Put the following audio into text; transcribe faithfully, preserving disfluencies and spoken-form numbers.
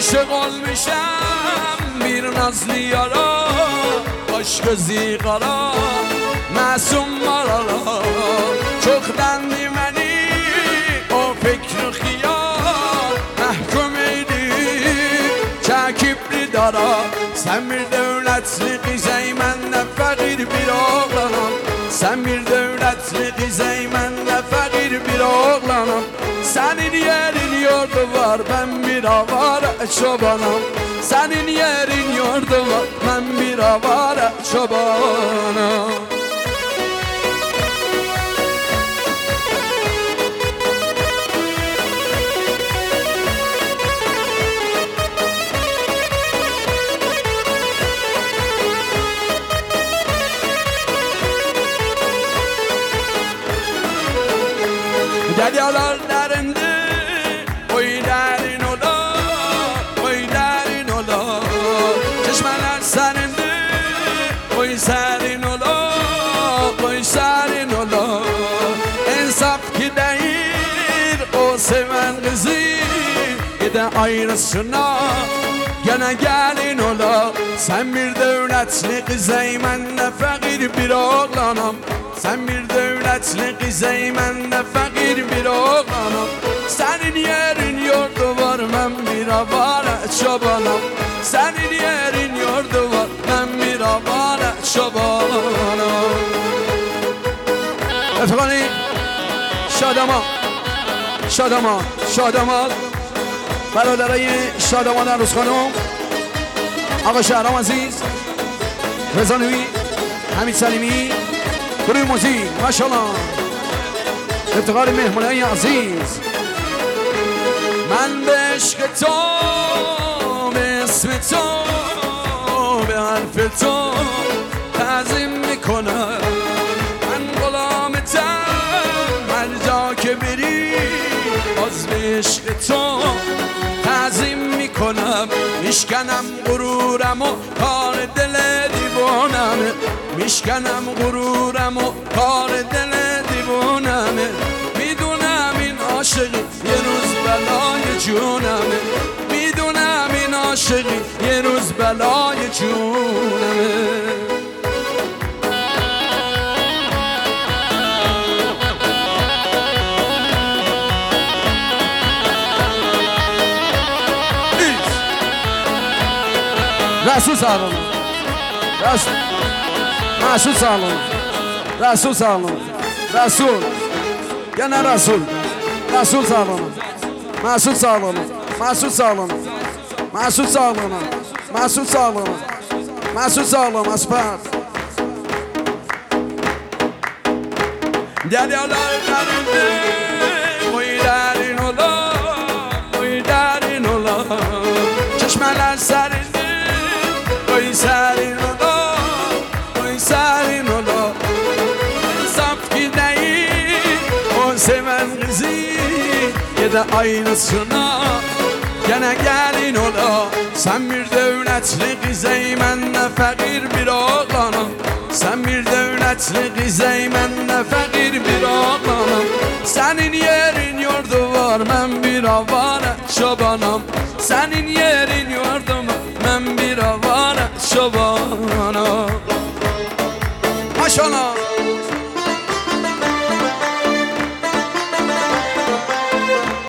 عاشق olmuşam bir nazlı yara aşk zigara masum marara çok bendi beni o fikri xiyal mahkum eydi çekipli dara sen bir devletli qizey mən də fəqir bir oğlanam sen bir devletli qizey mən də fəqir bir oğlanam senin yerin yurdu var ben bir avara çobanam senin yerin yurdu var ben bir avara çobanam Deryalar derindi, oy derin ola, oy derin ola. Çeşmeler serindi, oy serin ola, oy serin ola. İnsaf ki değil, o seven kızı gide ayrısına. Gene gelin ola, sen bir devletli kızey mən də fəqir bir oğlanam. Sen bir devletli qizey mən də fəqir bir oğlanam senin yerin yurdu var mən bir avara çobanam senin yerin yurdu var mən bir avara çobanam Efendim Şadaman Şadaman Şadaman برادرای شادمان عروس خانم آقا شهرام عزیز رضا نویی حمید سلیمی گروه موزیک ماشاءالله افتخار مهمونای عزیز من به عشق تو به اسم تو به حرف تو تعظیم میکنم من غلامتم هر جا که بری باز به عشق تو تعظیم میکنم میشکنم غرورم و کار دل دیوانمه میشکنم غرورم و کار دل دیوانمه میدونم این عاشقی یه روز بلای جونمه میدونم این عاشقی یه روز بلای جونمه رسول سالون رسول رسول سالون رسول سالون رسول گنه رسول رسول سالون مسعود سالون مسعود سالون مسعود سالون مسعود سالون مسعود سالون اسپر درyalar derinde oy derin ola oy derin ola çeşmeler serinde oy serin ola oy serin ola saf ki değil o seven kızı ya da aynısına gene gelin ola sen bir devletli qizey mən də fəqir bir oğlanam sen bir devletli qizey mən də fəqir bir oğlanam senin yerin yurdu var mən bir avara çobanam senin yerin yurdu var mən bir avara çobanam maşallah